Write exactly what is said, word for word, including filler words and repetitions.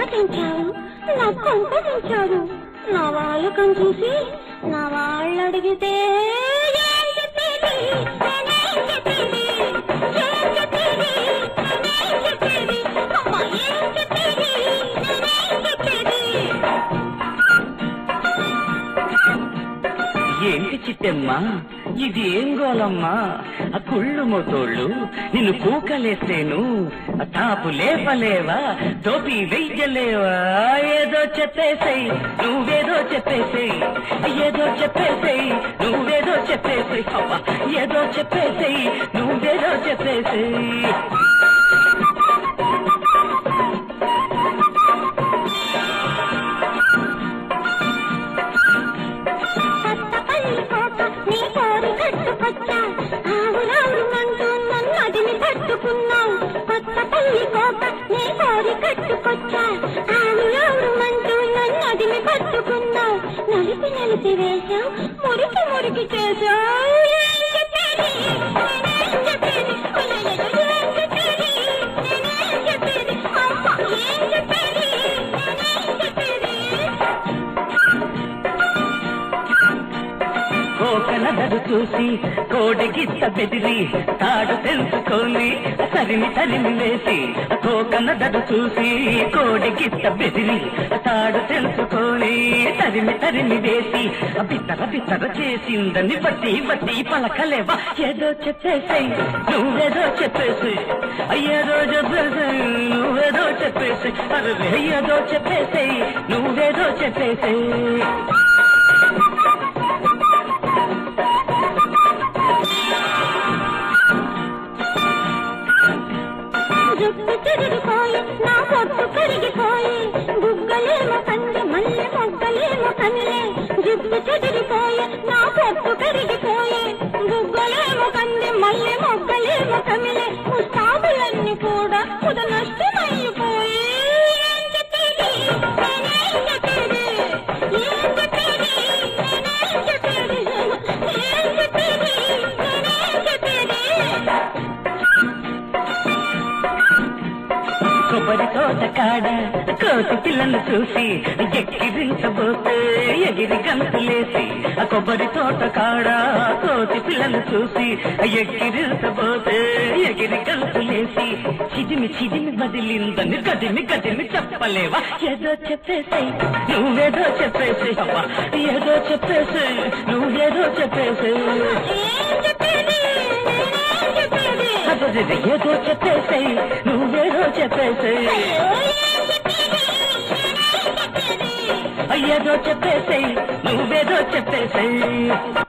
తెంచారు, నా కొంత తెంచారు. నా వాళ్ళు కనిచూసి నా వాళ్ళు అడిగితే ఏంటి చిట్టమ్మా ఇది ఏం గోలమ్మా? ఆ కుళ్ళు మోతోళ్ళు నిన్ను కూకలేసేను, తాపు లేపలేవా, టోపీ వెయ్యలేవా? ఏదో చెప్పేసేయ్ నువ్వేదో చెప్పేసేయ్, ఏదో చెప్పేసేయ్ నువ్వేదో చెప్పేసేయ్, ఏదో చెప్పేసేయ్ నువ్వేదో చెప్పేసేయ్. కొత్త పల్లి కోట నీ కోరి కట్టుకొచ్చా, ఆవురావురు మంటూ నన్ను అదిమి పట్టుకున్నావు. నలిపి నలిపి వేశావు, మురికి మురికి చేశావు. కోకనదరు చూసి కోడిగిత్త బెదిరి తాడు తెలుసుకొని తరిమి తరిమి వేసి, కోకనదరు చూసి కోడిగిత్త బెదిరి తాడు తెలుసుకొని తరిమి తరిమి వేసి, బిత్తర బిత్తర చేసిందని బట్టి బట్టి పలకలేవా? ఏదో చెప్పేసాయి నువ్వేదో చెప్పేసి, అయ్యేదో చెప్పేసాయి నువ్వేదో చెప్పేసి, అరే ఏదో చెప్పేసాయి నువ్వేదో చెప్పేసాయి. జుట్టు చెదిరిపోయి నా పొట్టు కరిగిపోయి, బుగ్గలేమో కంది మల్లె మొగ్గలేమో కమిలే. జుట్టు చెదిరిపోయి నా పొట్టు కరిగిపోయి, బుగ్గలేమో కంది మల్లె మొగ్గలేమో కమిలే. ముస్తాబులన్నీ కూడా ముద నష్టమైపోయి, కొబ్బరి తోట కాడ కోతి పిల్లను చూసి ఎక్కిరించబోతే ఎగిరి గంతులేసి, కొబ్బరి తోట కాడ కోతి పిల్లను చూసి ఎక్కిరించబోతే ఎగిరి గంతులేసి, చిదిమి చిదిమి బదిలిందని గదిమి గదిమి చెప్పలేవా? ఏదో చెప్పేసాయి నువ్వేదో చెప్పేసి, ఏదో చెప్పేసి నువ్వేదో చెప్పేసి, ఏదో చెప్పేసాయి నువ్వేదో చెప్పేసాయి, ఏదో చెప్పేసాయి నువ్వేదో చెప్పేసాయి.